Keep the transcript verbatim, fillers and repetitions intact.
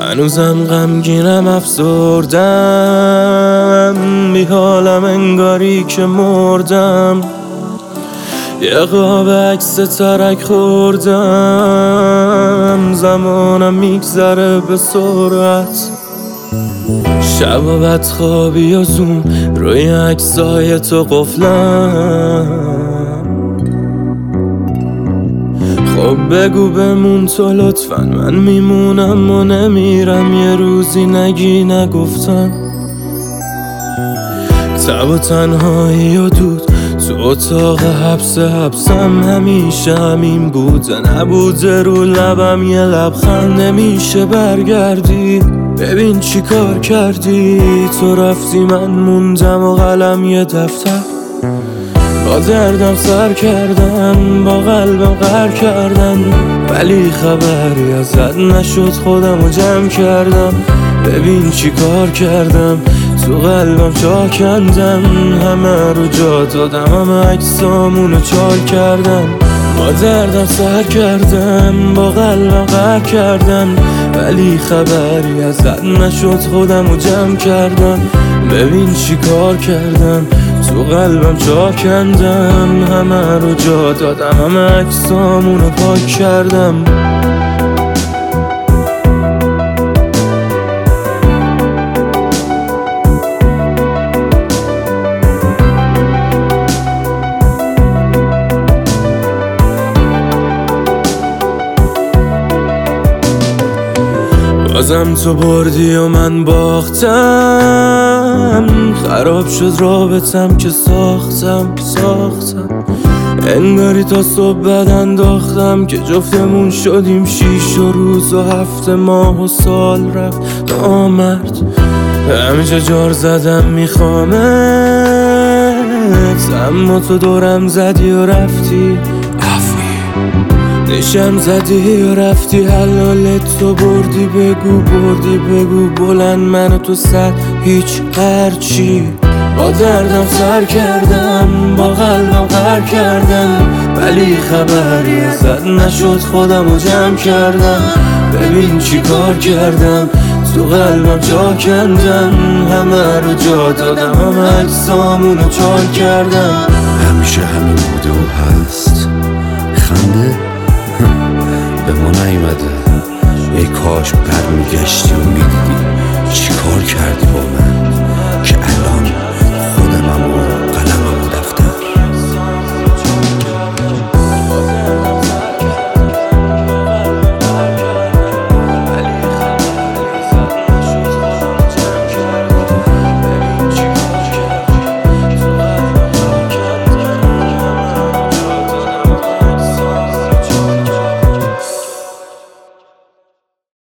هنوزم غمگینم افسردم، بی حالم انگاری که مردم. یه قاب عکس ترک خوردم، زمانم میگذره به سرعت. شب بدخوابی و زوم روی عکسای تو قفلم. خب بگو بمون تو لطفا، من میمونم و نمیرم. یه روزی نگی نگفتم. تب و تنهایی و دود تو اتاق حبس حبسم همیشه همین بوده. نبوده رو لبم یه لبخند، نمیشه برگردی. ببین چی کار کردی، تو رفتی من موندم و قلم یه دفتر. با دردم سر کردم، با قلبم غر کردم، ولی خبری ازت نشد. خودم رو جمع کردم، ببین چی کار کردم. تو قلبم جا کندم، همه رو جا دادم، همه عکسامونو چال کردم. با دردم سر کردم، با قلبم غر کردم، ولی خبری ازت نشد. خودم رو جمع کردم، ببین چی کار کردم. تو قلبم جا کندم، همه رو جا دادم، همه عکسامونو پاک کردم. بازم تو بردی و من باختم. خراب شد رابطم که ساختم ساختم. انگاری تا صبح بد انداختم که جفتمون شدیم. شیش و روز و هفته ماه و سال رفت نامرد. همیشه جار زدم میخوامت، اما تو دورم زدی و رفتی. نشم زدی و رفتی، حلالت تو بردی. بگو بردی بگو بلند، من و تو صد هیچ هرچی. با دردم سر کردم، با قلبم غر کردم، ولی خبری ازت نشد. خودم رو جمع کردم، ببین چی کار کردم. تو قلبم جا کندم، همه رو جا دادم، همه عکسامونو چال کردم. همیشه همین بوده و هست. خنده به ما نیومده. ای کاش برمیگشتی و میدیدی چی کار کردی با من.